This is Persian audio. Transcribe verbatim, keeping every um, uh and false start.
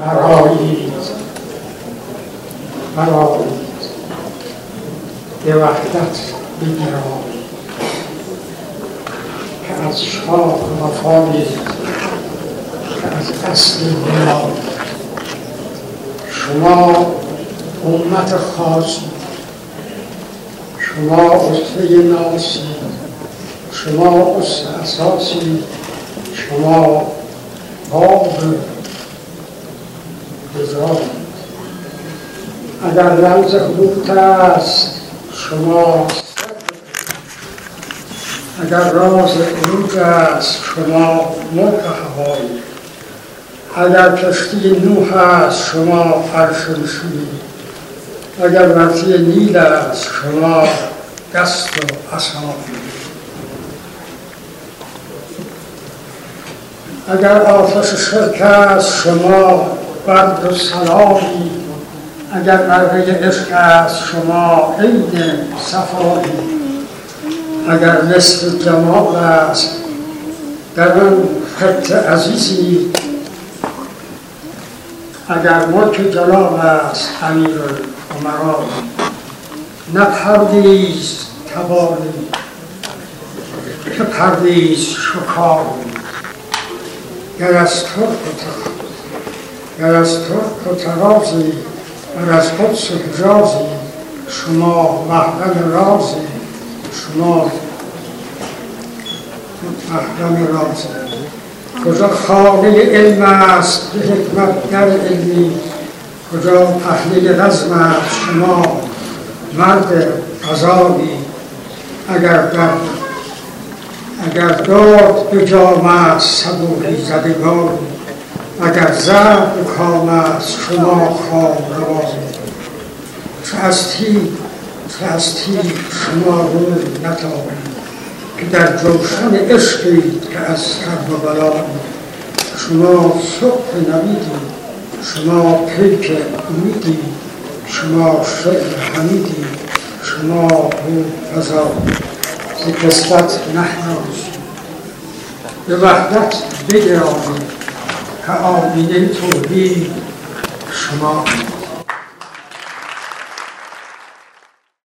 برآیید برآیید به وحدت بگرایید که از شاه وفایید که از اصل بنایید. شما امت خاصی، شما اصله ناسی، شما اصل اساسی، شما باب بزارید. اگر رمز حبوط است شما، اگر راز عروج است شما ملک هوایی، اگر کشتی نوح است شما عرش نشینی، اگر ورطه نیل است شما دست و عصایی، اگر آتش شرک است شما برد و سلامی، اگر برقه عشق است شما عین صفایی، اگر نصف جمال است در آن خط عزیزی، اگر ملک جلال است امیر الامرا، نه پرویز تباری که پرویز شکاری، گر از ترک و ترک گر از ترک و ترازی، گر از قدس و حجازی شما محرم رازی، شما محرم رازی. کجا خانه علم است به حکمت در علمی، کجا پهنه رزم است شما مرد قضایی، اگر در اگر داد به جام است صبوحی زدگانی، اگر زرد به کام است شما خواب روانی، چه از تیر چه از تیر شما روی نتابید، که در جوشن عشقید که از کرب و بلایی، شما صبح نویدی، شما پیک امیدی، شما شعر حمیدی، شما روح فضا، ز کسوت نهنازی. به وحدت بگرایید که آیینه توحید شما